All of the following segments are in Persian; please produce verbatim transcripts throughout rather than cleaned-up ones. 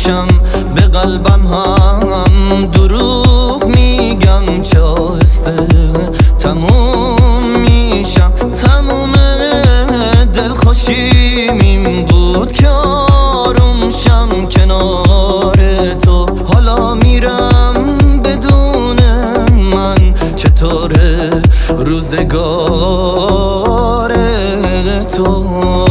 میشم، به قلبم هم دروغ میگم، چه آهسته تموم میشم. تموم دلخوشیم این بود که آروم شم کنار تو. حالا میرم بدون من، چطوره روزگار تو؟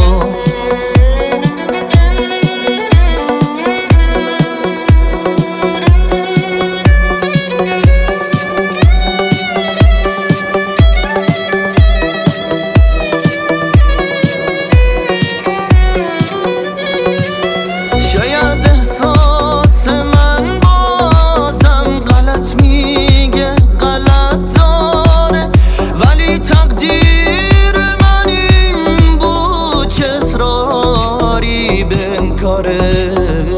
شاید احساس من بازم غلط میگه، غلط داره، ولی تقدیر من این بود، چه اصراری به انکاره.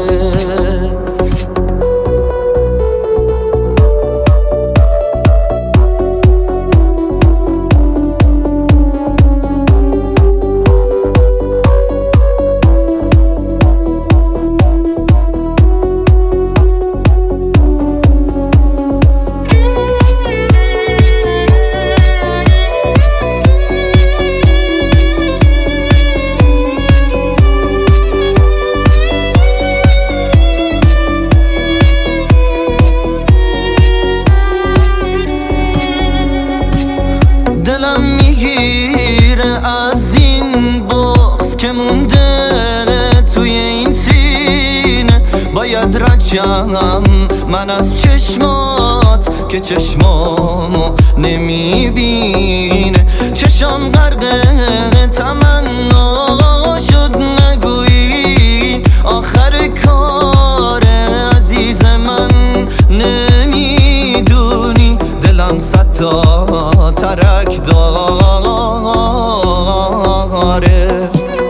دلم میگیره از این بغض که مونده توی این سینه. باید رد شم من از چشمات که چشمامو نمیبینه. چشم غرق تمنا شد، نگویی آخر کاره. عزیز من نمیدونی دلم صد تا ترک داره.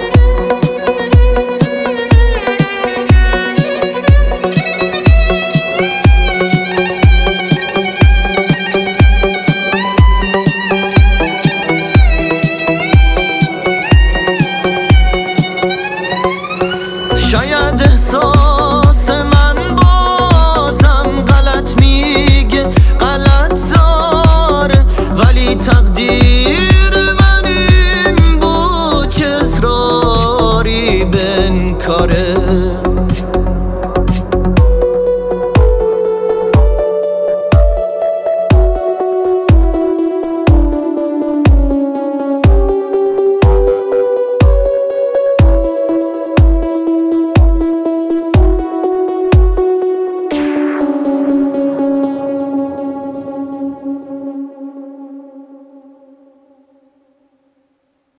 شاید احساس من بازم غلط میگه، غلط داره، ولی تقدیر من این بود، چه اصراری به انکاره.